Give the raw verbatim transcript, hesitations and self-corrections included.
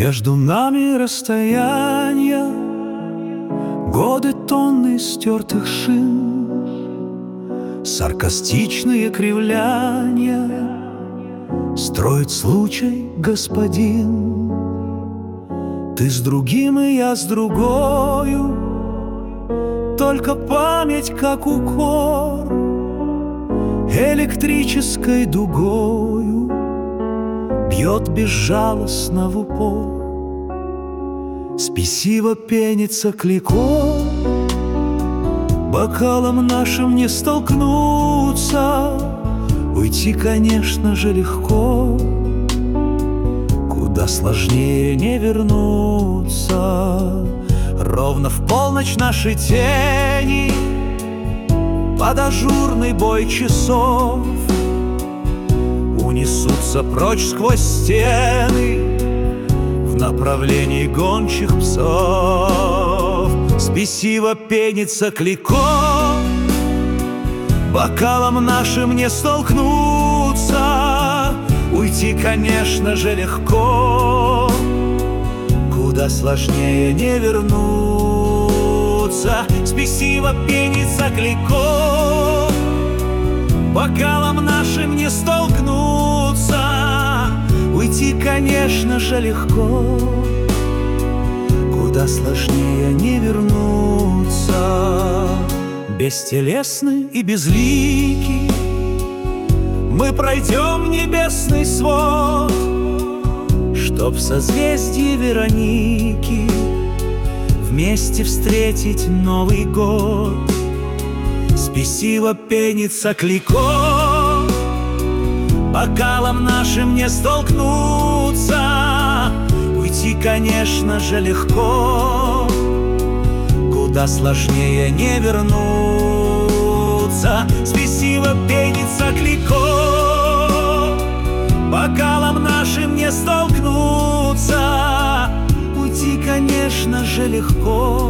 Между нами расстояние, годы тонны стертых шин, саркастичные кривляния строит случай, господин. Ты с другим, и я с другою, только память, как укор, электрической дугою бьет безжалостно в упор. Спесиво пенится клико, бокалом нашим не столкнуться. Уйти, конечно же, легко, куда сложнее не вернуться. Ровно в полночь наши тени под ажурный бой часов унесутся прочь сквозь стены в направлении гончих псов. Спесиво пенится клико, бокалом нашим не столкнуться. Уйти, конечно же, легко, куда сложнее не вернуться. Спесиво пенится клико, бокалом нашим не столкнуться. Уйти, конечно же, легко, куда сложнее не вернуться. Бестелесны и безлики мы пройдем небесный свод, чтоб в созвездии Вероники вместе встретить Новый год. Спесиво пенится клико, бокалом нашим не столкнуться. Уйти, конечно же, легко, куда сложнее не вернуться. Спесиво пенится клико, бокалом нашим не столкнуться. Уйти, конечно же, легко,